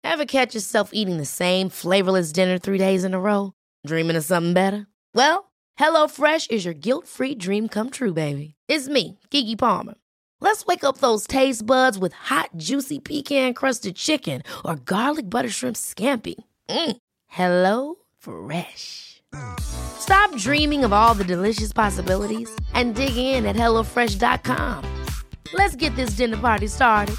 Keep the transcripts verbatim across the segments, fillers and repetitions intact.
Ever catch yourself eating the same flavorless dinner three days in a row? Dreaming of something better? Well, HelloFresh is your guilt-free dream come true, baby. It's me, Keke Palmer. Let's wake up those taste buds with hot, juicy pecan-crusted chicken or garlic butter shrimp scampi. Mm. Hello Fresh. Stop dreaming of all the delicious possibilities and dig in at hello fresh dot com. Let's get this dinner party started.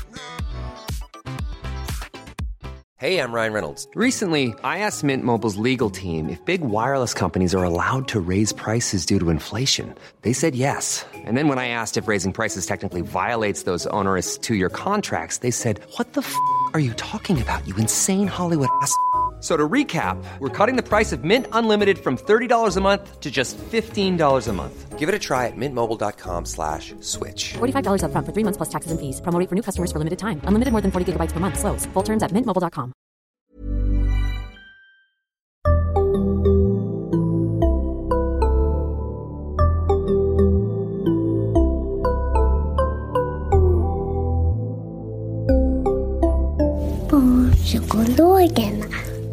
Hey, I'm Ryan Reynolds. Recently, I asked Mint Mobile's legal team if big wireless companies are allowed to raise prices due to inflation. They said yes. And then when I asked if raising prices technically violates those onerous two-year contracts, they said, what the f*** are you talking about, you insane Hollywood ass f- So to recap, we're cutting the price of Mint Unlimited from thirty dollars a month to just fifteen dollars a month. Give it a try at mintmobile.com slash switch. forty-five dollars up front for three months plus taxes and fees. Promo rate for new customers for limited time. Unlimited more than forty gigabytes per month. Slows full terms at mint mobile dot com. Barnpsykologerna.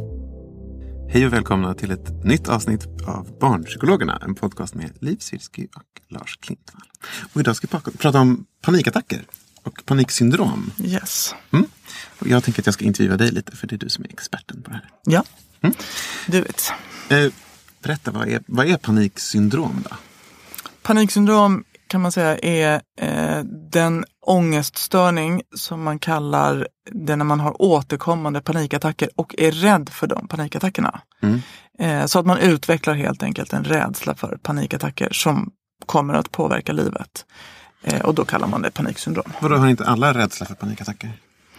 Hej och välkomna till ett nytt avsnitt av Barnpsykologerna, en podcast med Liv Sirski och Lars Klintvall. Och idag ska vi prata om panikattacker och paniksyndrom. Yes. Mm. Och jag tänker att jag ska intervjua dig lite, för det är du som är experten på det här. Ja, mm. du vet. Eh, berätta, vad är, vad är paniksyndrom då? Paniksyndrom kan man säga är eh, den ångeststörning som man kallar det när man har återkommande panikattacker och är rädd för de panikattackerna. Mm. Eh, så att man utvecklar helt enkelt en rädsla för panikattacker som kommer att påverka livet. Eh, och då kallar man det paniksyndrom. Vadå, har inte alla rädsla för panikattacker?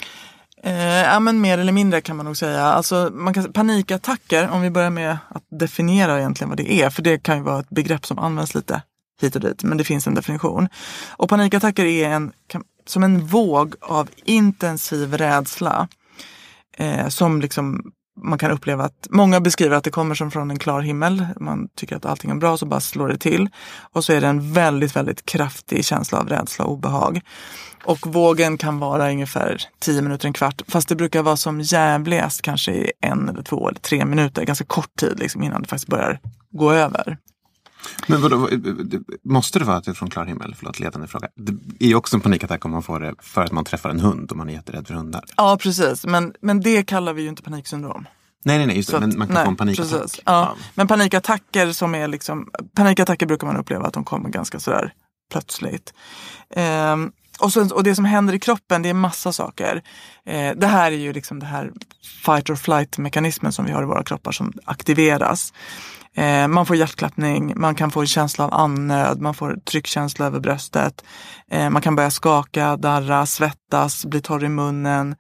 Eh, ja, men mer eller mindre kan man nog säga. Alltså, man kan, panikattacker, om vi börjar med att definiera egentligen vad det är. För det kan ju vara ett begrepp som används lite hit och dit, men det finns en definition. Och panikattacker är en, kan, som en våg av intensiv rädsla eh, som liksom man kan uppleva att många beskriver att det kommer som från en klar himmel. Man tycker att allting är bra, så bara slår det till. Och så är det en väldigt, väldigt kraftig känsla av rädsla och obehag. Och vågen kan vara ungefär tio minuter, en kvart. Fast det brukar vara som jävligast kanske i en eller två eller tre minuter. Ganska kort tid liksom, innan det faktiskt börjar gå över. Men vadå, måste det vara att det är från klar himmel? Förlåt, ledande fråga. Det är ju också en panikattack om man får det för att man träffar en hund och man är jätterädd för hundar. Ja, precis. Men, men det kallar vi ju inte paniksyndrom. Nej, nej, nej, just det. Men man kan nej, få en panikattack. Precis. Ja. Ja. Men panikattacker som är liksom, panikattacker brukar man uppleva att de kommer ganska sådär plötsligt. Ehm, och, så, och det som händer i kroppen, det är massa saker. Ehm, det här är ju liksom det här fight or flight mekanismen som vi har i våra kroppar som aktiveras. Eh, man får hjärtklappning, man kan få en känsla av andnöd, man får tryckkänsla över bröstet. Eh, man kan börja skaka, darra, svettas, bli torr i munnen,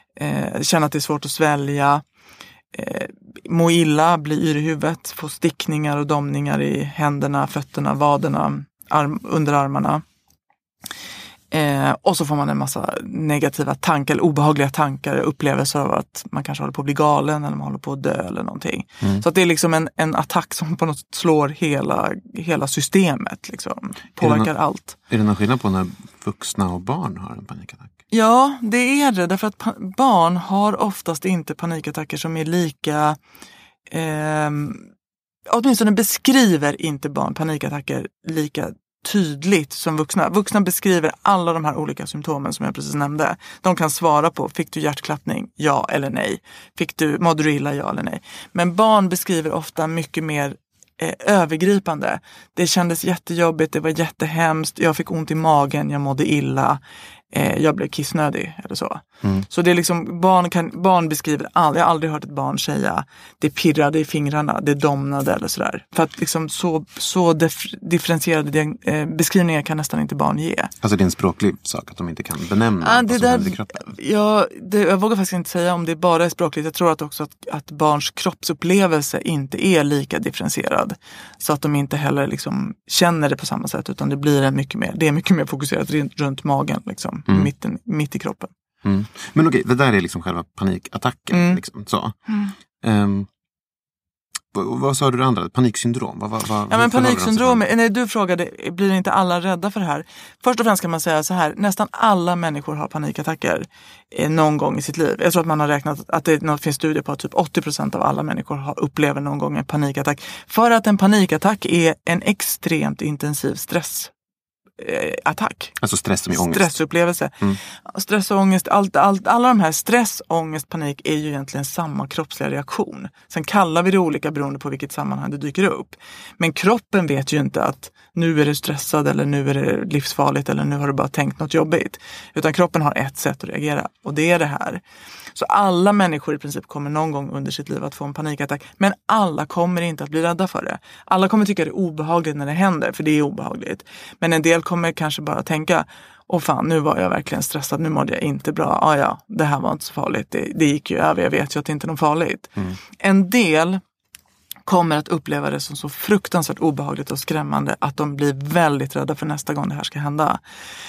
eh, känna att det är svårt att svälja, eh, må illa, bli yr i huvudet, få stickningar och domningar i händerna, fötterna, vaderna, arm, underarmarna. Eh, och så får man en massa negativa tankar, eller obehagliga tankar, upplevelser av att man kanske håller på att bli galen eller man håller på att dö eller någonting. Mm. Så att det är liksom en, en attack som på något sätt slår hela, hela systemet, liksom. Påverkar är no- allt. Är det någon skillnad på när vuxna och barn har en panikattack? Ja, det är det. Därför att pa- barn har oftast inte panikattacker som är lika... Eh, åtminstone beskriver inte barn panikattacker lika tydligt som vuxna. Vuxna beskriver alla de här olika symptomen som jag precis nämnde. De kan svara på, fick du hjärtklappning? Ja eller nej. Fick du, mådde du illa? Ja eller nej. Men barn beskriver ofta mycket mer eh, övergripande. Det kändes jättejobbigt, det var jättehemskt, jag fick ont i magen, jag mådde illa. Eh, jag blev kissnödig eller så. Mm. Så det är liksom, barn, kan, barn beskriver all, jag har aldrig hört ett barn säga det pirrade i fingrarna, det domnade eller sådär. För att liksom så, så dif- differentierade diag- eh, beskrivningar kan nästan inte barn ge. Alltså det är en språklig sak att de inte kan benämna ah, vad det som där, händer i kroppen. Ja, det, jag vågar faktiskt inte säga om det bara är språkligt. Jag tror att också att, att barns kroppsupplevelse inte är lika differentierad. Så att de inte heller liksom känner det på samma sätt, utan det blir en mycket mer, det är mycket mer fokuserat runt magen liksom. Mm. Mitten, mitt i kroppen. Mm. Men okej, det där är liksom själva panikattacken. Mm. Liksom, så. Mm. Um, vad, vad sa du det andra? Paniksyndrom? Vad, vad, vad, ja, men paniksyndrom, när du frågade, blir inte alla rädda för det här? Först och främst kan man säga så här, nästan alla människor har panikattacker eh, någon gång i sitt liv. Jag tror att man har räknat att det finns studier på att typ åttio procent av alla människor har, upplever någon gång en panikattack. För att en panikattack är en extremt intensiv stress. attack. Alltså stress som är ångest. Stressupplevelse. Mm. Stress och ångest, allt, allt, alla de här stress, ångest, panik är ju egentligen samma kroppsliga reaktion. Sen kallar vi det olika beroende på vilket sammanhang det dyker upp. Men kroppen vet ju inte att nu är du stressad eller nu är det livsfarligt eller nu har du bara tänkt något jobbigt. Utan kroppen har ett sätt att reagera och det är det här. Så alla människor i princip kommer någon gång under sitt liv att få en panikattack. Men alla kommer inte att bli rädda för det. Alla kommer tycka det är obehagligt när det händer, för det är obehagligt. Men en del kommer kanske bara tänka, åh fan, nu var jag verkligen stressad, nu mådde jag inte bra. Ah, ja, det här var inte så farligt, det, det gick ju över, jag vet ju att det inte är något farligt. Mm. En del kommer att uppleva det som så fruktansvärt obehagligt och skrämmande att de blir väldigt rädda för nästa gång det här ska hända.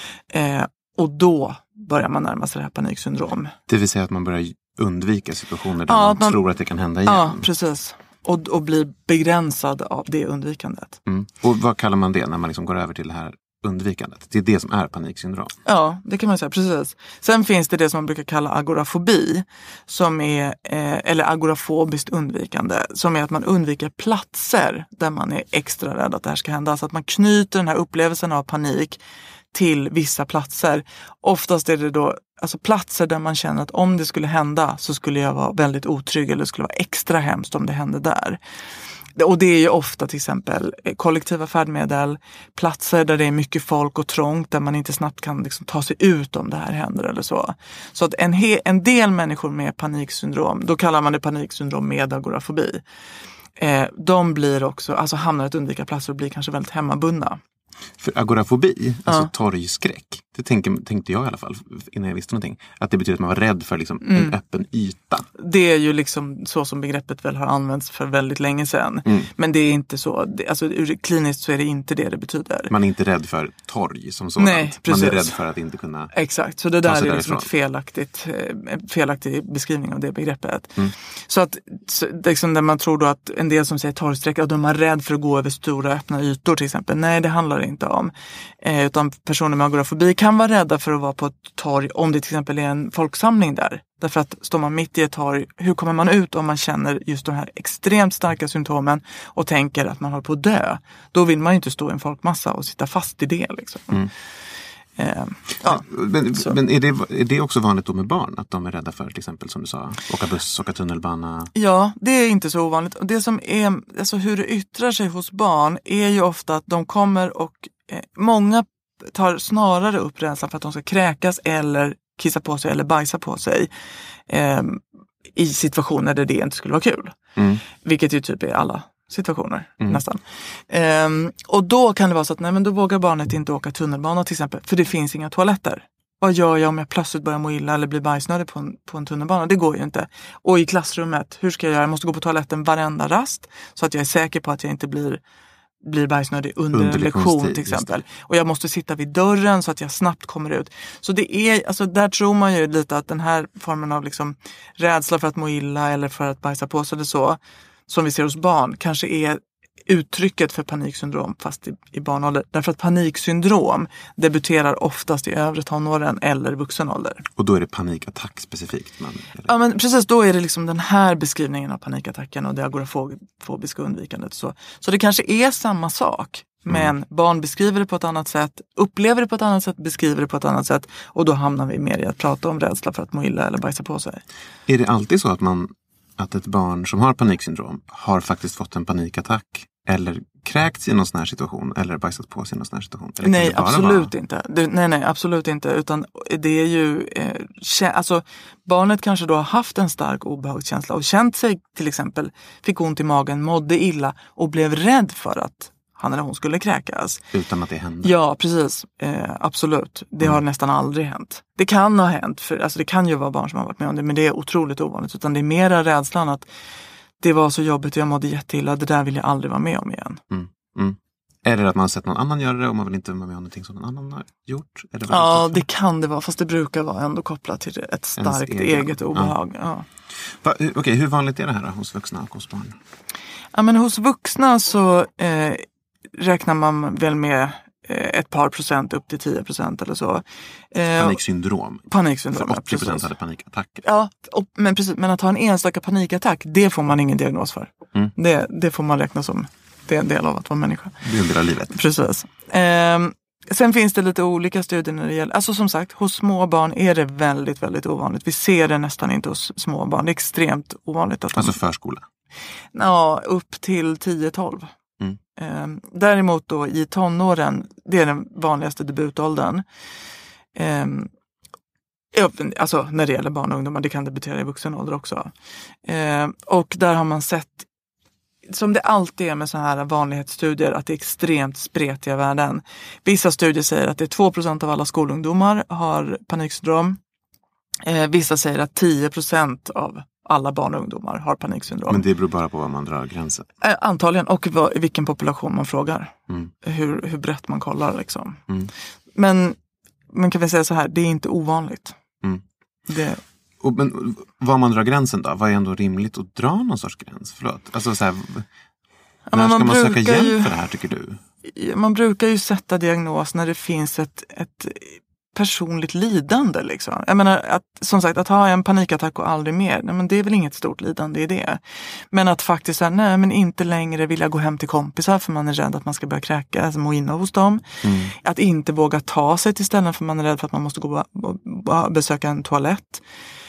Eh, och då börjar man närma sig det här paniksyndrom. Det vill säga att man börjar undvika situationer där ja, man, man tror att det kan hända igen. Ja, precis. Och, och blir begränsad av det undvikandet. Mm. Och vad kallar man det när man liksom går över till det här undvikandet? Det är det som är paniksyndrom. Ja, det kan man säga, precis. Sen finns det det som man brukar kalla agorafobi, som är, eh, eller agorafobiskt undvikande, som är att man undviker platser där man är extra rädd att det här ska hända. Så att man knyter den här upplevelsen av panik till vissa platser. Oftast är det då alltså platser där man känner att om det skulle hända så skulle jag vara väldigt otrygg eller det skulle vara extra hemskt om det hände där. Och det är ju ofta till exempel kollektiva färdmedel, platser där det är mycket folk och trångt, där man inte snabbt kan liksom ta sig ut om det här händer eller så. Så att en, he- en del människor med paniksyndrom, då kallar man det paniksyndrom med agorafobi, eh, de blir också, alltså hamnar att undvika platser och blir kanske väldigt hemmabundna. För agorafobi, alltså ja. torgskräck, det tänkte, tänkte jag i alla fall innan jag visste någonting, att det betyder att man var rädd för liksom mm. en öppen yta. Det är ju liksom så som begreppet väl har använts för väldigt länge sedan. Mm. Men det är inte så, det, alltså ur kliniskt så är det inte det det betyder. Man är inte rädd för torg som sådant. Nej, precis. Man är rädd för att inte kunna. Exakt, så det där är liksom ett felaktigt, felaktig beskrivning av det begreppet. Mm. Så att så, liksom där man tror då att en del som säger torgsträck, att de är rädd för att gå över stora öppna ytor till exempel. Nej, det handlar inte om. Eh, utan personer med agorafobi kan vara rädda för att vara på ett torg om det till exempel är en folksamling där. Därför att står man mitt i ett torg, hur kommer man ut om man känner just de här extremt starka symptomen och tänker att man håller på att dö? Då vill man ju inte stå i en folkmassa och sitta fast i det. Liksom. Mm. Eh, ja. Men, men är, det, är det också vanligt då med barn? Att de är rädda för till exempel som du sa, åka buss, åka tunnelbana? Ja, det är inte så ovanligt. Och det som är, alltså hur det yttrar sig hos barn är ju ofta att de kommer och eh, många tar snarare upp rädslan för att de ska kräkas eller kissa på sig eller bajsa på sig eh, i situationer där det inte skulle vara kul. Mm. Vilket ju typ är alla situationer mm. nästan. Um, och då kan det vara så att nej, men då vågar barnet inte åka tunnelbana till exempel, för det finns inga toaletter. Vad gör jag om jag plötsligt börjar må illa eller blir bajsnödig på en, på en tunnelbana? Det går ju inte. Och i klassrummet, hur ska jag göra? Jag måste gå på toaletten varenda rast så att jag är säker på att jag inte blir blir bajsnödig under, under en lektion till exempel. Och jag måste sitta vid dörren så att jag snabbt kommer ut. Så det är, alltså där tror man ju lite att den här formen av liksom rädsla för att må illa eller för att bajsa på sig eller så, som vi ser hos barn, kanske är uttrycket för paniksyndrom fast i, i barnålder. Därför att paniksyndrom debuterar oftast i övre tonåren eller vuxen ålder. Och då är det panikattack specifikt? Man, ja, men precis. Då är det liksom den här beskrivningen av panikattacken och det agorafobiska undvikandet. Så, så det kanske är samma sak. Men mm. barn beskriver det på ett annat sätt, upplever det på ett annat sätt, beskriver det på ett annat sätt. Och då hamnar vi mer i att prata om rädsla för att må illa eller bajsa på sig. Är det alltid så att man att ett barn som har paniksyndrom har faktiskt fått en panikattack eller kräkts i någon sån här situation eller bajsat på sig i någon sån här situation? Eller nej, absolut vara... inte. Det, nej, nej, absolut inte. Utan det är ju, eh, alltså barnet kanske då har haft en stark obehagskänsla och känt sig till exempel, fick ont i magen, mådde illa och blev rädd för att han eller hon skulle kräkas. Utan att det hände? Ja, precis. Eh, absolut. Det mm. har nästan aldrig hänt. Det kan ha hänt, för alltså det kan ju vara barn som har varit med om det, men det är otroligt ovanligt. Utan det är mera rädslan att det var så jobbigt och jag mådde jätteilla, det där vill jag aldrig vara med om igen. Mm. Mm. Eller att man har sett någon annan göra det och man vill inte vara med om någonting som någon annan har gjort? Är det ja, det kan det vara, fast det brukar vara ändå kopplat till ett starkt egen. eget obehag. Ja. Ja. Va, Okej, okay, hur vanligt är det här då, hos vuxna och hos barn? Ja, men hos vuxna så eh, räknar man väl med eh, ett par procent upp till tio procent eller så. Eh, paniksyndrom. Paniksyndrom, för åttio procent ja, hade panikattacker. Ja, och, men precis. Men att ha en enstaka panikattack, det får man ingen diagnos för. Mm. Det, det får man räkna som det är en del av att vara människa. Det är en del av livet. Precis. Eh, sen finns det lite olika studier när det gäller, alltså som sagt, hos små barn är det väldigt, väldigt ovanligt. Vi ser det nästan inte hos små barn. Det är extremt ovanligt. Att de, alltså förskola? Ja, upp till tio tolv. Mm. Eh, däremot då i tonåren, det är den vanligaste debutåldern. Eh, alltså när det gäller barn och ungdomar, det kan debutera i vuxen ålder också. Eh, och där har man sett, som det alltid är med så här vanlighetsstudier, att det är extremt spretiga värden. Vissa studier säger att det är två procent av alla skolungdomar har paniksyndrom. Eh, vissa säger att tio procent av alla barn och ungdomar har paniksyndrom. Men det beror bara på vad man drar gränsen. Eh, antagligen, och vad, vilken population man frågar. Mm. Hur, hur brett man kollar liksom. Mm. Men, men kan vi säga så här, det är inte ovanligt. Mm. Det... Och, men var man drar gränsen då? Vad är ändå rimligt att dra någon sorts gräns? Förlåt. Alltså så här, ja, när ska man man söka hjälp ju, för det här, tycker du? Man brukar ju sätta diagnos när det finns ett, ett personligt lidande liksom. Jag menar, att, som sagt, att ha en panikattack och aldrig mer, nej, men det är väl inget stort lidande i det. Men att faktiskt säga, nej men inte längre vill jag gå hem till kompisar för man är rädd att man ska börja kräka, alltså må inne hos dem. Mm. Att inte våga ta sig till ställen för man är rädd för att man måste gå och besöka en toalett.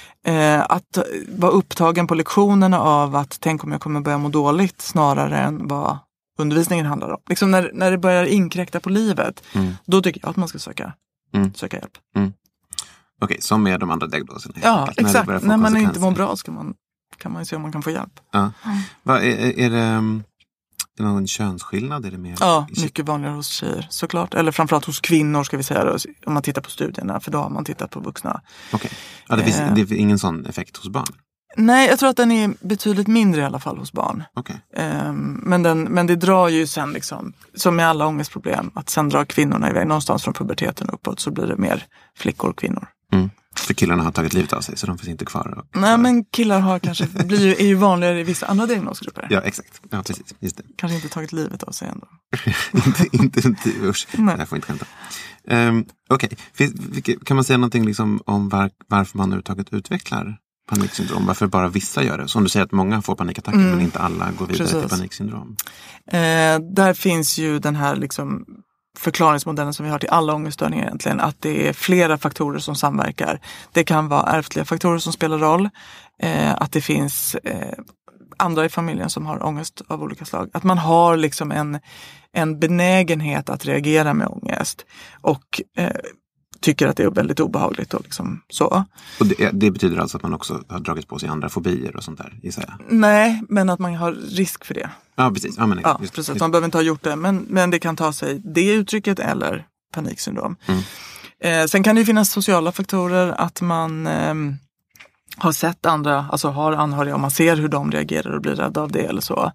Eh, att vara upptagen på lektionerna av att tänk om jag kommer börja må dåligt snarare än vad undervisningen handlar om. Liksom när, när det börjar inkräkta på livet, mm. då tycker jag att man ska söka, mm. söka hjälp. Mm. Okej, okay, som med de andra diagnoserna. Ja, exakt. När, när man inte mår bra ska man, kan man ju se om man kan få hjälp. Ja. Mm. Va, är, är, det, är det någon könsskillnad? Är det mer ja, mycket vanligare hos tjejer såklart. Eller framförallt hos kvinnor ska vi säga då, om man tittar på studierna. För då har man tittat på vuxna. Okej, okay. Ja, det finns eh. det är ingen sån effekt hos barn? Nej, jag tror att den är betydligt mindre i alla fall hos barn. Okay. Um, men, den, men det drar ju sen liksom, som med alla ångestproblem, att sen drar kvinnorna iväg någonstans från puberteten uppåt, så blir det mer flickor och kvinnor. Mm. För killarna har tagit livet av sig så de finns inte kvar. Och, Nej, men killar har kanske, blir ju, är ju vanligare i vissa andra diagnosgrupper. Ja, exakt. Ja, precis. Just det. Kanske inte tagit livet av sig ändå. inte, inte, inte, usch. Nej. Det här får inte skämta. Um, Okej, okay. Kan man säga någonting liksom om var, varför man överhuvudtaget utvecklar paniksyndrom? Varför bara vissa gör det? Som du säger att många får panikattacker mm. men inte alla går vidare Precis. till paniksyndrom. Eh, där finns ju den här liksom förklaringsmodellen som vi har till alla ångeststörningar egentligen. Att det är flera faktorer som samverkar. Det kan vara ärftliga faktorer som spelar roll. Eh, att det finns eh, andra i familjen som har ångest av olika slag. Att man har liksom en, en benägenhet att reagera med ångest. Och eh, tycker att det är väldigt obehagligt och liksom så. Och det, det betyder alltså att man också har dragit på sig andra fobier och sånt där, gissar jag? Nej, men att man har risk för det. Ja, precis. Ja, men, ja, just, precis. Just. Man behöver inte ha gjort det, men, men det kan ta sig det uttrycket eller paniksyndrom. Mm. Eh, sen kan det ju finnas sociala faktorer, att man eh, har sett andra, alltså har anhöriga och man ser hur de reagerar och blir rädda av det eller så.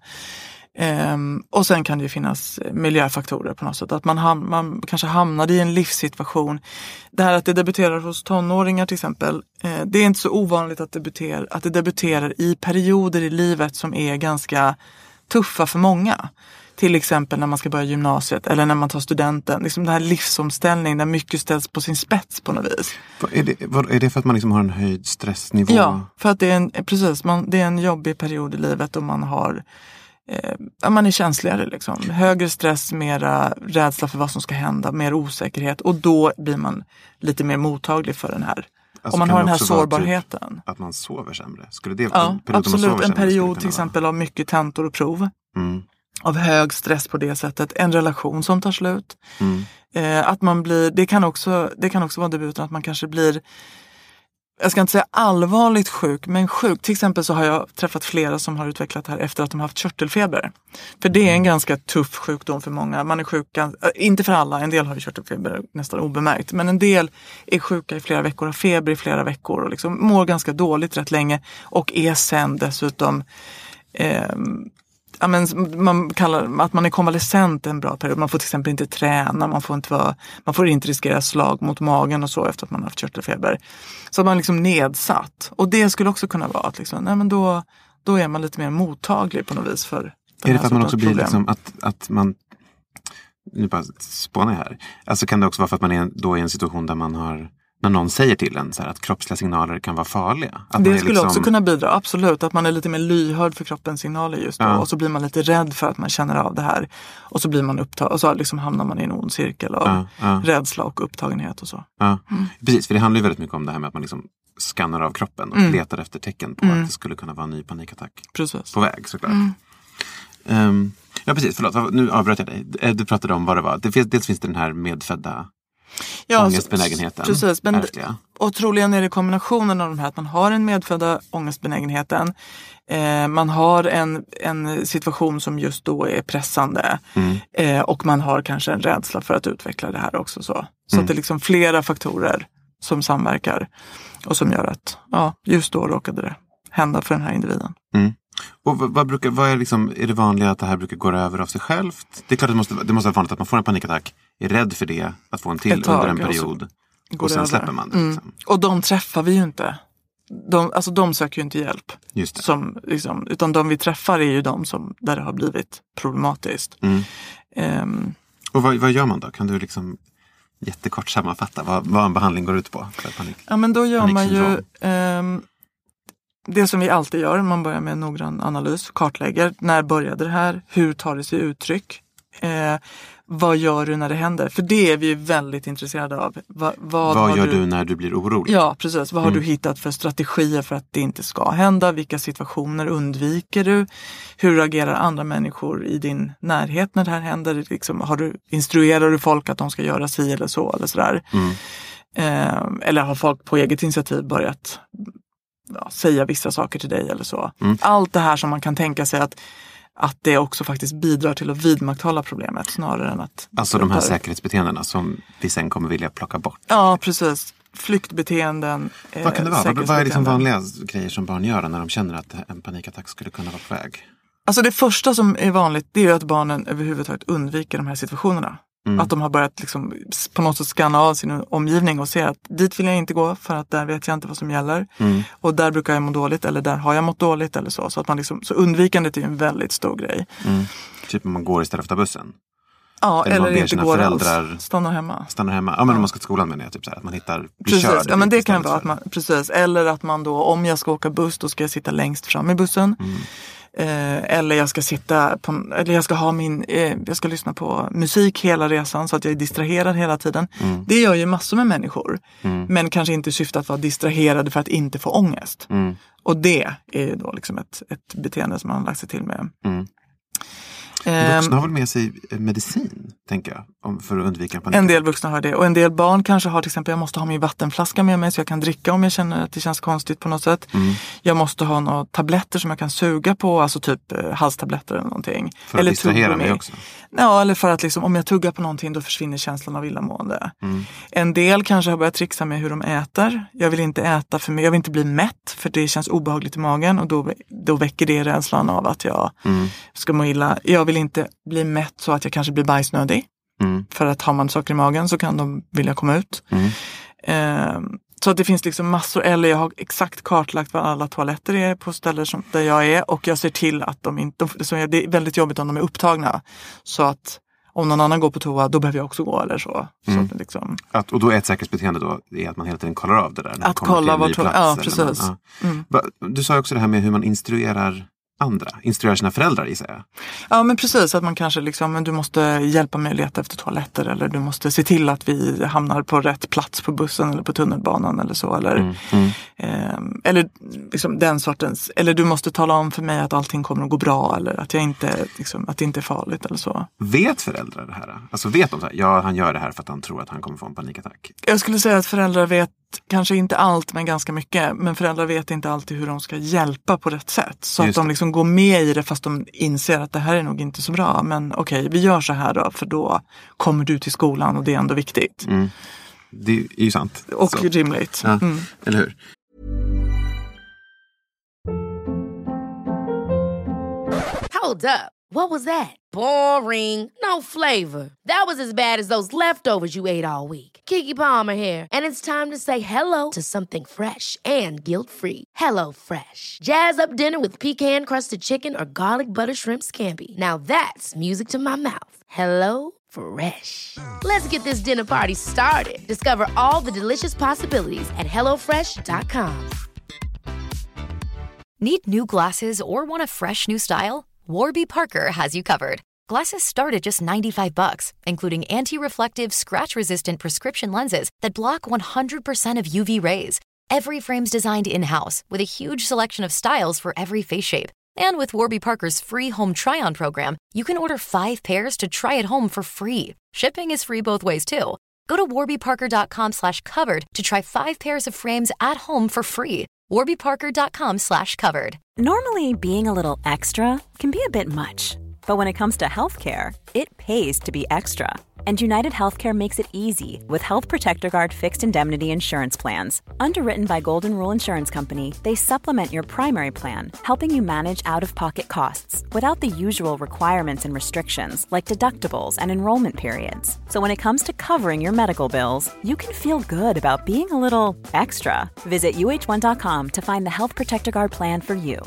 Um, och sen kan det ju finnas miljöfaktorer på något sätt. Att man, ham- man kanske hamnade i en livssituation. Det här att det debuterar hos tonåringar till exempel. Eh, det är inte så ovanligt att, debuter- att det debuterar i perioder i livet som är ganska tuffa för många. Till exempel när man ska börja gymnasiet eller när man tar studenten. Liksom den här livsomställningen där mycket ställs på sin spets på något vis. Är det, vad, är det för att man liksom har en höjd stressnivå? Ja, för att det är en, precis, man, det är en jobbig period i livet och man har... Eh, man är känsligare liksom. Högre stress, mera rädsla för vad som ska hända, mer osäkerhet. Och då blir man lite mer mottaglig för den här. Alltså, om man har den här sårbarheten. Typ att man sover sämre? Skulle det ja, en absolut. En period till exempel av mycket tentor och prov. Mm. Av hög stress på det sättet. En relation som tar slut. Mm. Eh, att man blir, det kan också, det kan också vara debuten att man kanske blir... Jag ska inte säga allvarligt sjuk, men sjuk. Till exempel så har jag träffat flera som har utvecklat det här efter att de har haft körtelfeber. För det är en ganska tuff sjukdom för många. Man är sjuk, inte för alla, en del har ju körtelfeber nästan obemärkt. Men en del är sjuka i flera veckor, har feber i flera veckor och liksom mår ganska dåligt rätt länge. Och är sen dessutom... Eh, Ja, men man kallar att man är konvalescent en bra period. Man får till exempel inte träna, man får inte, vara, man får inte riskera slag mot magen och så efter att man har haft körtelfeber. Så att man är liksom nedsatt. Och det skulle också kunna vara att liksom, nej, men då, då är man lite mer mottaglig på något vis för Är det för att man också blir liksom att, att man, nu bara spånar jag här, alltså kan det också vara för att man är då i en situation där man har, när någon säger till en så här, att kroppsliga signaler kan vara farliga? Att det man skulle liksom... också kunna bidra, absolut. Att man är lite mer lyhörd för kroppens signaler just då. Ja. Och så blir man lite rädd för att man känner av det här. Och så blir man upptagen, och så liksom hamnar man i en ond cirkel av ja, ja. rädsla och upptagenhet och så. Ja. Mm. Precis, för det handlar ju väldigt mycket om det här med att man liksom skannar av kroppen och mm. letar efter tecken på mm. att det skulle kunna vara en ny panikattack. Precis. På väg, såklart. Mm. Um, ja, precis. Förlåt, nu avbröt jag dig. Du pratade om vad det var. Det finns, dels finns det den här medfödda ja, ångestbenägenheten. Precis, men och troligen är det kombinationen av de här att man har en medfödda ångestbenägenheten. Eh, man har en, en situation som just då är pressande. Mm. Eh, och man har kanske en rädsla för att utveckla det här också. Så, så mm. att det är liksom flera faktorer som samverkar. Och som gör att ja, just då råkade det hända för den här individen. Mm. Och vad, vad, brukar, vad är, liksom, är det vanliga att det här brukar gå över av sig självt? Det är klart att det måste, det måste vara vanligt att man får en panikattack, är rädd för det, att få en till tag, under en period och, och sen över. Släpper man det. Mm. Liksom. Och de träffar vi ju inte. De, alltså de söker ju inte hjälp. Just det. Som, liksom, utan de vi träffar är ju de som, där det har blivit problematiskt. Mm. Um, och vad, vad gör man då? Kan du liksom jättekort sammanfatta vad, vad en behandling går ut på? För panik, ja, men då gör man ju um, det som vi alltid gör. Man börjar med en noggrann analys, kartlägger. När började det här? Hur tar det sig uttryck? Eh, vad gör du när det händer? För det är vi ju väldigt intresserade av. Va, vad vad gör du... du när du blir orolig? Ja, precis. Vad har mm. du hittat för strategier för att det inte ska hända? Vilka situationer undviker du? Hur agerar andra människor i din närhet när det här händer? Liksom, har du, instruerar du folk att de ska göra si eller så eller sådär? Mm. Eh, eller har folk på eget initiativ börjat ja, säga vissa saker till dig eller så? Mm. Allt det här som man kan tänka sig att att det också faktiskt bidrar till att vidmakthålla problemet snarare än att... Alltså de här säkerhetsbeteendena som vi sen kommer vilja plocka bort. Ja, precis. Flyktbeteenden. Vad kan det vara? Vad är liksom vanliga grejer som barn gör när de känner att en panikattack skulle kunna vara på väg? Alltså det första som är vanligt, det är att barnen överhuvudtaget undviker de här situationerna. Mm. Att de har börjat liksom på något sätt skanna av sin omgivning och se att dit vill jag inte gå för att där vet jag inte vad som gäller. Mm. Och där brukar jag må dåligt eller där har jag mått dåligt eller så. Så, att man liksom, så undvikandet är ju en väldigt stor grej. Mm. Typ om man går istället för att ta bussen. Ja, eller, eller inte går föräldrar alls. Stannar hemma. Stannar hemma. Ja, men om man ska till skolan menar jag typ så här, att man hittar precis. Körd, ja, men det kan vara att man, precis. Eller att man då, om jag ska åka buss, då ska jag sitta längst fram i bussen. Mm. Eh, eller jag ska sitta på, eller jag ska ha min, eh, jag ska lyssna på musik hela resan så att jag är distraherad hela tiden. Mm. Det gör ju massor med människor. Mm. Men kanske inte syftar att vara distraherade för att inte få ångest. Mm. Och det är ju då liksom ett, ett beteende som man har lagt sig till med. Mm. Vuxna har väl med sig medicin, tänker jag, om, för att undvika panik. En del vuxna har det. Och en del barn kanske har till exempel, jag måste ha min vattenflaska med mig så jag kan dricka om jag känner att det känns konstigt på något sätt. Mm. Jag måste ha några tabletter som jag kan suga på, alltså typ eh, halstabletter eller någonting. För att eller distrahera mig också? Ja, eller för att liksom, om jag tuggar på någonting då försvinner känslan av illamående. Mm. En del kanske har börjat trixa med hur de äter. Jag vill inte äta för mig, jag vill inte bli mätt för det känns obehagligt i magen och då, då väcker det rädslan av att jag mm. ska må illa. Jag vill inte bli mätt så att jag kanske blir bajsnödig. Mm. För att har man saker i magen så kan de vilja komma ut. Mm. Eh, så att det finns liksom massor, eller jag har exakt kartlagt vad alla toaletter är på ställen som, där jag är och jag ser till att de inte, så det är väldigt jobbigt om de är upptagna. Så att om någon annan går på toa, då behöver jag också gå eller så. Mm. så att liksom... att, och då är ett säkerhetsbeteende då är att man hela tiden kollar av det där. När att kolla vad toa, ja precis. Man, ja. Mm. Du sa också det här med hur man instruerar andra, instruerar sina föräldrar i sig. Ja men precis, att man kanske liksom, men du måste hjälpa mig att leta efter toaletter eller du måste se till att vi hamnar på rätt plats på bussen eller på tunnelbanan eller så. Eller, mm. Mm. Eh, eller liksom den sortens, eller du måste tala om för mig att allting kommer att gå bra eller att jag inte, liksom, att det inte är farligt eller så. Vet föräldrar det här? Alltså vet de så här, ja han gör det här för att han tror att han kommer få en panikattack? Jag skulle säga att föräldrar vet kanske inte allt men ganska mycket, men föräldrar vet inte alltid hur de ska hjälpa på rätt sätt. Så Just att de liksom går med i det fast de inser att det här är nog inte så bra. Men okej, okay, vi gör så här då för då kommer du till skolan och det är ändå viktigt. Mm. Det är ju sant. Och så. Rimligt. Ja, mm. Eller hur? Hold up. What was that? Boring. No flavor. That was as bad as those leftovers you ate all week. Keke Palmer here. And it's time to say hello to something fresh and guilt-free. Hello Fresh. Jazz up dinner with pecan-crusted chicken or garlic butter shrimp scampi. Now that's music to my mouth. Hello Fresh. Let's get this dinner party started. Discover all the delicious possibilities at hello fresh dot com. Need new glasses or want a fresh new style? Warby Parker has you covered. Glasses start at just ninety-five bucks, including anti-reflective, scratch-resistant prescription lenses that block one hundred percent of U V rays. Every frame's designed in-house with a huge selection of styles for every face shape. And with Warby Parker's free home try-on program, you can order five pairs to try at home for free. Shipping is free both ways, too. Go to warbyparker.com slash covered to try five pairs of frames at home for free. warbyparker.com slash covered. Normally, being a little extra can be a bit much. But when it comes to healthcare, it pays to be extra. And United Healthcare makes it easy with Health Protector Guard fixed indemnity insurance plans. Underwritten by Golden Rule Insurance Company, they supplement your primary plan, helping you manage out-of-pocket costs without the usual requirements and restrictions like deductibles and enrollment periods. So when it comes to covering your medical bills, you can feel good about being a little extra. Visit U H one dot com to find the Health Protector Guard plan for you.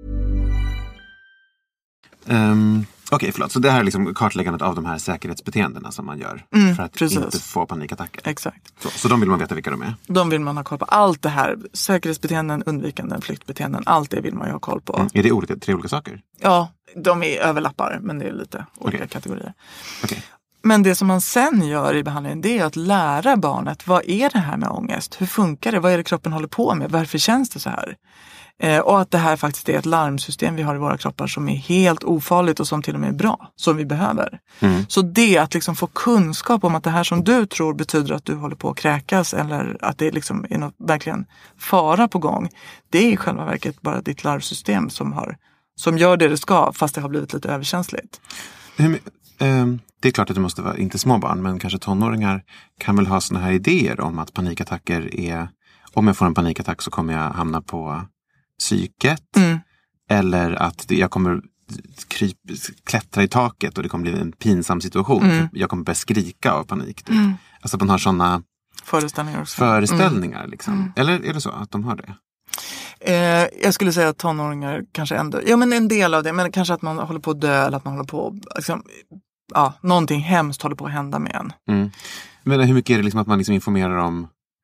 Um, Okej, okay, förlåt. Så det här är liksom kartläggandet av de här säkerhetsbeteendena som man gör mm, för att precis. inte få panikattacker. Exakt. Så, så de vill man veta vilka de är? De vill man ha koll på. Allt det här, säkerhetsbeteenden, undvikande, flyktbeteenden, allt det vill man ju ha koll på. Mm. Är det olika, tre olika saker? Ja, de är överlappar, men det är lite olika okay. kategorier. Okay. Men det som man sen gör i behandlingen, det är att lära barnet, vad är det här med ångest? Hur funkar det? Vad är det kroppen håller på med? Varför känns det så här? Eh, och att det här faktiskt är ett larmsystem vi har i våra kroppar som är helt ofarligt och som till och med är bra, som vi behöver. Mm. Så det att liksom få kunskap om att det här som du tror betyder att du håller på att kräkas eller att det liksom är något verkligen fara på gång, det är i själva verket bara ditt larmsystem som, har, som gör det det ska, fast det har blivit lite överkänsligt. Hur, eh, det är klart att det måste vara, inte små barn, men kanske tonåringar kan väl ha såna här idéer om att panikattacker är, om jag får en panikattack så kommer jag hamna på psyket mm. eller att jag kommer kryp, klättra i taket och det kommer bli en pinsam situation. Mm. Jag kommer börja skrika av panik. Typ. Mm. Alltså att man har sådana föreställningar. Också. föreställningar mm. liksom. Mm. Eller är det så att de har det? Eh, jag skulle säga att tonåringar kanske ändå, ja men en del av det, men kanske att man håller på att dö eller att man håller på, liksom, ja, någonting hemskt håller på att hända med en. Mm. Men hur mycket är det liksom att man liksom informerar om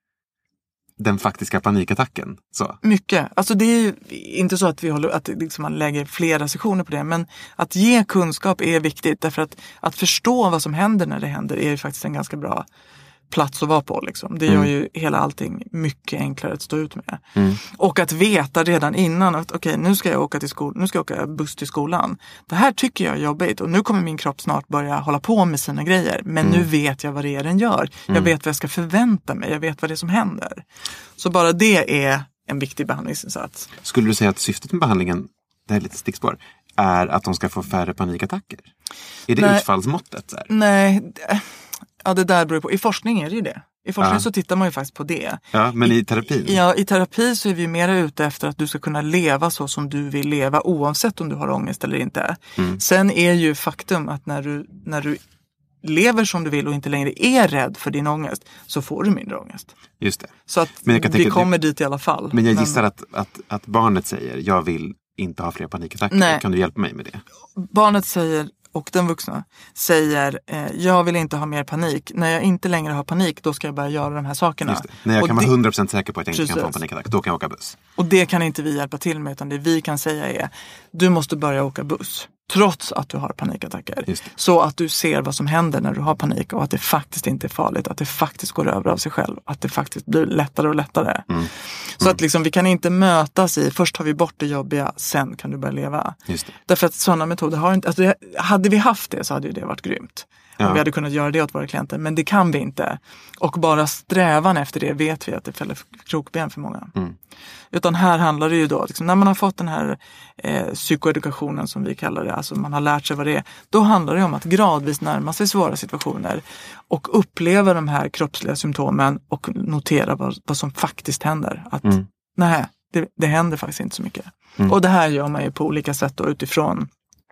den faktiska panikattacken? Så. Mycket. Alltså det är ju inte så att vi håller, att liksom man lägger flera sessioner på det, men att ge kunskap är viktigt därför att att förstå vad som händer när det händer är ju faktiskt en ganska bra plats att vara på. Liksom. Det gör mm. ju hela allting mycket enklare att stå ut med. Mm. Och att veta redan innan att okej, okay, nu ska jag åka till skolan, nu ska jag åka buss till skolan. Det här tycker jag är jobbigt och nu kommer min kropp snart börja hålla på med sina grejer. Men mm. nu vet jag vad det är den gör. Jag mm. vet vad jag ska förvänta mig. Jag vet vad det är som händer. Så bara det är en viktig behandlingsinsats. Skulle du säga att syftet med behandlingen, det här är lite stickspår, är att de ska få färre panikattacker? Är det Nej. utfallsmåttet? Så här? Nej, ja, det där beror på. I forskning är det ju det. I forskning ja. så tittar man ju faktiskt på det. Ja, men i, i terapi? Ja, i terapi så är vi mer ute efter att du ska kunna leva så som du vill leva oavsett om du har ångest eller inte. Mm. Sen är ju faktum att när du, när du lever som du vill och inte längre är rädd för din ångest så får du mindre ångest. Just det. Så att vi tänka, kommer dit i alla fall. Men jag gissar men... att, att, att barnet säger jag vill inte ha fler panikattacker. Nej. Kan du hjälpa mig med det? Barnet säger och den vuxna säger eh, jag vill inte ha mer panik. När jag inte längre har panik då ska jag börja göra de här sakerna. Just det. När jag och kan det, vara hundra procent säker på att jag inte precis. kan få en panikattack, då kan jag åka buss. Och det kan inte vi hjälpa till med, utan det vi kan säga är du måste börja åka buss. Trots att du har panikattacker. Så att du ser vad som händer när du har panik och att det faktiskt inte är farligt. Att det faktiskt går över av sig själv. Att det faktiskt blir lättare och lättare. Mm. Mm. Så att liksom, vi kan inte mötas i först tar vi bort det jobbiga, sen kan du börja leva. Just det. Därför att sådana metoder har inte... Alltså det, hade vi haft det så hade ju det varit grymt. Ja. Vi hade kunnat göra det åt våra klienter. Men det kan vi inte. Och bara strävan efter det vet vi att det fäller krokben för många. Mm. Utan här handlar det ju då, liksom, när man har fått den här eh, psykoedukationen som vi kallar det, alltså man har lärt sig vad det är, då handlar det om att gradvis närma sig svåra situationer och uppleva de här kroppsliga symptomen och notera vad, vad som faktiskt händer. Att mm. nej, det, det händer faktiskt inte så mycket. Mm. Och det här gör man ju på olika sätt då, utifrån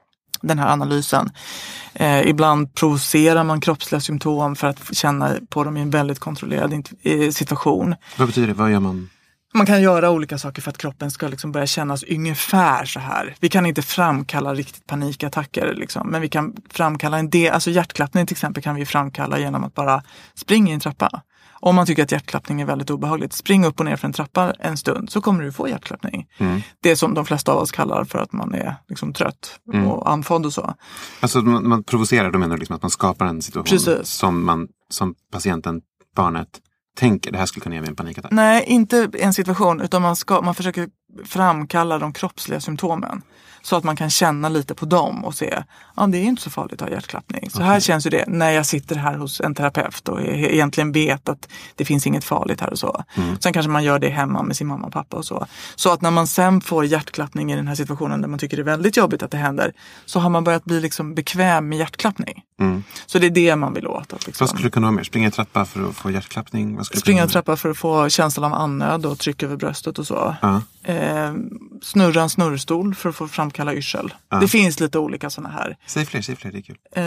den här analysen. Eh, ibland provocerar man kroppsliga symptom för att känna på dem i en väldigt kontrollerad eh, situation. Vad betyder det? Vad gör man? Man kan göra olika saker för att kroppen ska liksom börja kännas ungefär så här. Vi kan inte framkalla riktigt panikattacker liksom, men vi kan framkalla en del, alltså hjärtklappning till exempel kan vi framkalla genom att bara springa i en trappa. Om man tycker att hjärtklappning är väldigt obehagligt, spring upp och ner för en trappa en stund så kommer du få hjärtklappning. Mm. Det som de flesta av oss kallar för att man är liksom trött mm. och andfådd och så. Alltså man, man provocerar, då menar du liksom att man skapar en situation som, man, som patienten, barnet, tänker, det här skulle kunna ge mig en panikattack. Nej, inte en situation, utan man, ska, man försöker framkalla de kroppsliga symptomen. Så att man kan känna lite på dem och se, ja det är inte så farligt att ha hjärtklappning. Så okay. Här känns ju det när jag sitter här hos en terapeut och egentligen vet att det finns inget farligt här och så. Mm. Sen kanske man gör det hemma med sin mamma och pappa och så. Så att när man sen får hjärtklappning i den här situationen där man tycker det är väldigt jobbigt att det händer, så har man börjat bli liksom bekväm med hjärtklappning. Mm. Så det är det man vill åt. Att liksom... Vad skulle du kunna ha mer? Springa i trappa för att få hjärtklappning? Vad Springa i trappa för att få känslan av andnöd och tryck över bröstet och så. Uh. Eh, snurra en snurrstol för att få framkalla yrsel. Uh. Det finns lite olika sådana här. Säg fler, säg fler, det är kul. Eh,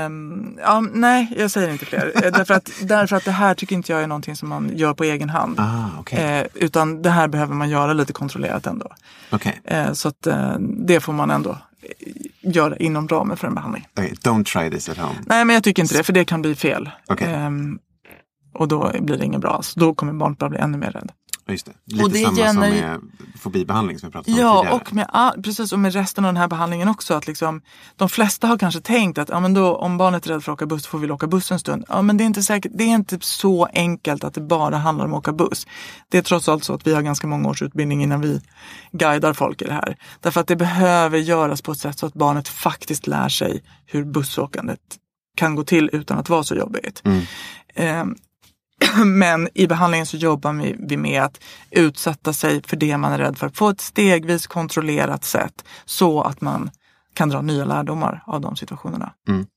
ja, nej, jag säger inte fler. därför, att, därför att det här tycker inte jag är någonting som man gör på egen hand. Ah, okay. eh, utan det här behöver man göra lite kontrollerat ändå. Okay. Eh, så att eh, det får man ändå göra inom ramen för en behandling. Okay, don't try this at home. Nej, men jag tycker inte det, för det kan bli fel. Okay. Eh, och då blir det ingen bra. Så då kommer barnet bara bli ännu mer rädd. Just det. Lite och det samma som med fobibehandling som vi pratade om ja, tidigare. Och med, precis, och med resten av den här behandlingen också. Att liksom, de flesta har kanske tänkt att ja, men då, om barnet är rädd för att åka buss får vi åka buss en stund. Ja, men det är, inte säkert, det är inte så enkelt att det bara handlar om att åka buss. Det är trots allt så att vi har ganska många års utbildning innan vi guidar folk i det här. Därför att det behöver göras på ett sätt så att barnet faktiskt lär sig hur bussåkandet kan gå till utan att vara så jobbigt. Mm. Eh, Men i behandlingen så jobbar vi med att utsätta sig för det man är rädd för på ett stegvis kontrollerat sätt så att man kan dra nya lärdomar av de situationerna. Mm.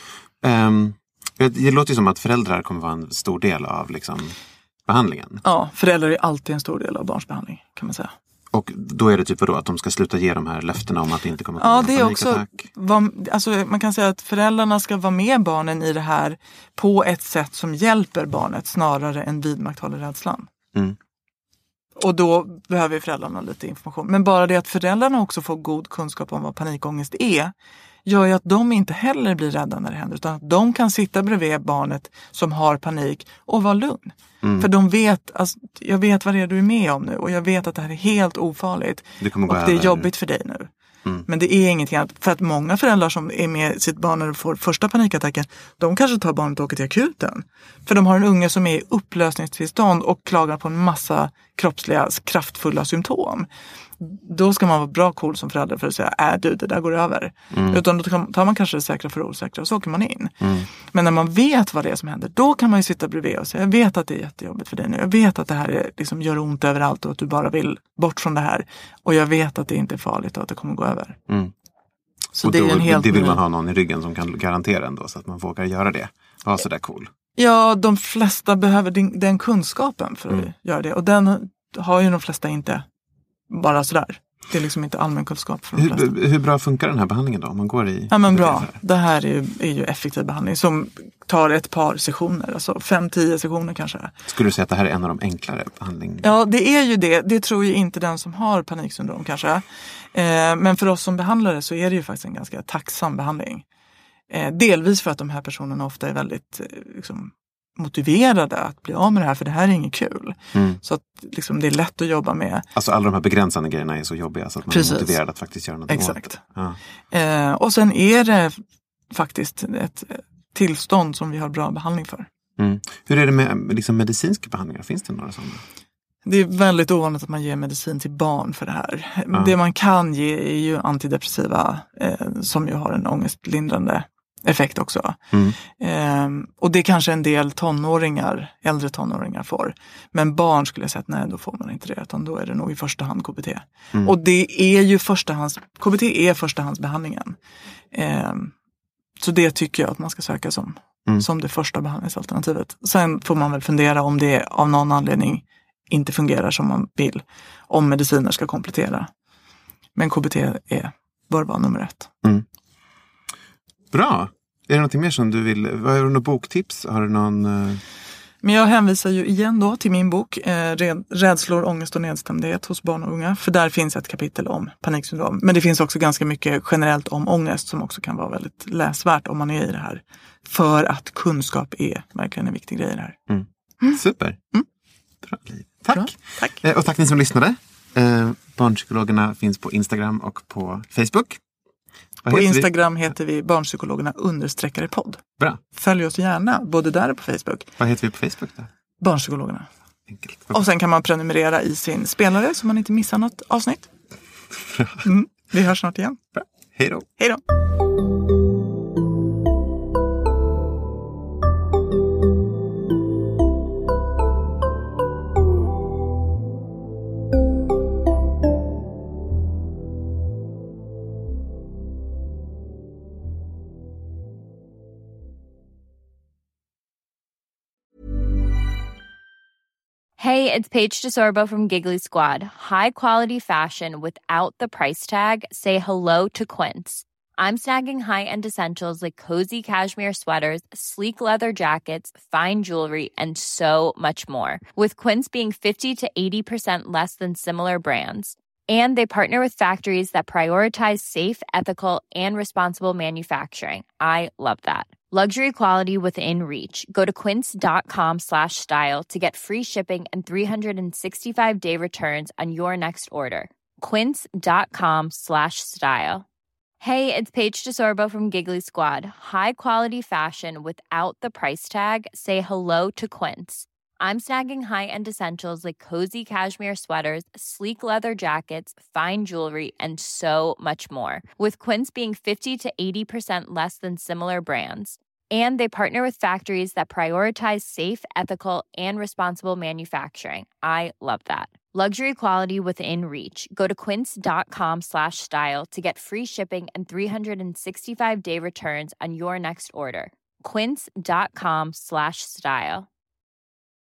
Um, det låter ju som att föräldrar kommer vara en stor del av liksom, behandlingen. Ja, föräldrar är alltid en stor del av barns behandling kan man säga. Och då är det typ vadå? Att de ska sluta ge de här löftena om att det inte kommer att komma ja, det är också, vad, alltså man kan säga att föräldrarna ska vara med barnen i det här på ett sätt som hjälper barnet snarare än vidmakthåller rädslan. Mm. Och då behöver föräldrarna lite information. Men bara det att föräldrarna också får god kunskap om vad panikångest är gör ju att de inte heller blir rädda när det händer. Utan att de kan sitta bredvid barnet som har panik och vara lugn. Mm. För de vet, alltså, jag vet vad det är du är med om nu. Och jag vet att det här är helt ofarligt. Det kommer och gå det är över. jobbigt för dig nu. Mm. Men det är ingenting annat. För att många föräldrar som är med sitt barn när de får första panikattacken, de kanske tar barnet och åker till akuten. För de har en unge som är i upplösningstillstånd och klagar på en massa kroppsliga, kraftfulla symptom. Då ska man vara bra cool som förälder för att säga, äh du, det där går över. Mm. Utan då tar man kanske det säkra för det osäkra och så åker man in. Mm. Men när man vet vad det är som händer, då kan man ju sitta bredvid och säga, jag vet att det är jättejobbigt för dig nu. Jag vet att det här är, liksom, gör ont överallt och att du bara vill bort från det här. Och jag vet att det inte är farligt och att det kommer gå över. Mm. Så och det, då, är en helt det vill man ny... ha någon i ryggen som kan garantera ändå så att man vågar göra det. Ja, så där cool. Ja, de flesta behöver den, den kunskapen för att mm. göra det. Och den har ju de flesta inte bara sådär. Det är liksom inte allmän kunskap för de flesta. Hur, hur bra funkar den här behandlingen då? Om man går i... Ja men bra. Det här är ju, är ju effektiv behandling som tar ett par sessioner. Alltså fem, tio sessioner kanske. Skulle du säga att det här är en av de enklare behandlingarna? Ja, det är ju det. Det tror ju inte den som har paniksyndrom kanske. Eh, men för oss som behandlare så är det ju faktiskt en ganska tacksam behandling. Eh, delvis för att de här personerna ofta är väldigt eh, liksom, motiverade att bli av med det här, för det här är inget kul. Mm. Så att liksom, det är lätt att jobba med. Alltså alla de här begränsande grejerna är så jobbiga så att man Precis. är motiverad att faktiskt göra något Exakt. åt det. Ja. Eh, och sen är det faktiskt ett tillstånd som vi har bra behandling för. Mm. Hur är det med liksom, medicinska behandlingar? Finns det några sådana? Det är väldigt ovanligt att man ger medicin till barn för det här. Ja. Det man kan ge är ju antidepressiva eh, som ju har en ångestlindrande effekt också. Mm. Eh, och det kanske en del tonåringar, äldre tonåringar får. Men barn skulle jag säga att nej, då får man inte det. Utan då är det nog i första hand K B T. Mm. Och det är ju förstahands, K B T är förstahandsbehandlingen. Eh, så det tycker jag att man ska söka som, mm. som det första behandlingsalternativet. Sen får man väl fundera om det av någon anledning inte fungerar som man vill. Om mediciner ska komplettera. Men K B T är, bör vara nummer ett. Mm. Bra. Är det någonting mer som du vill? Vad är det, någon boktips? Har du någon... Uh... Men jag hänvisar ju igen då till min bok eh, Rädslor, ångest och nedstämdhet hos barn och unga. För där finns ett kapitel om paniksyndrom. Men det finns också ganska mycket generellt om ångest som också kan vara väldigt läsvärt om man är i det här. För att kunskap är verkligen en viktig grej i det här. Mm. Mm. Super. Mm. Bra. Tack. Bra. Tack. Eh, och tack ni som lyssnade. Eh, Barnpsykologerna finns på Instagram och på Facebook. Vad på heter Instagram vi? heter vi Barnpsykologerna understreckare podd. Bra. Följ oss gärna, både där och på Facebook. Vad heter vi på Facebook då? Barnpsykologerna. Enkelt. Och sen kan man prenumerera i sin spelare så man inte missar något avsnitt. Mm. Vi hörs snart igen. Bra. Hej då. Hej då. Hey, it's Paige DeSorbo from Giggly Squad. High quality fashion without the price tag. Say hello to Quince. I'm snagging high-end essentials like cozy cashmere sweaters, sleek leather jackets, fine jewelry, and so much more. With Quince being fifty to eighty percent less than similar brands. And they partner with factories that prioritize safe, ethical, and responsible manufacturing. I love that. Luxury quality within reach. Go to quince.com slash style to get free shipping and three sixty-five day returns on your next order. Quince.com slash style. Hey, it's Paige DeSorbo from Giggly Squad. High quality fashion without the price tag. Say hello to Quince. I'm snagging high-end essentials like cozy cashmere sweaters, sleek leather jackets, fine jewelry, and so much more. With Quince being fifty to eighty percent less than similar brands. And they partner with factories that prioritize safe, ethical, and responsible manufacturing. I love that. Luxury quality within reach. Go to quince.com slash style to get free shipping and three sixty-five day returns on your next order. Quince.com slash style.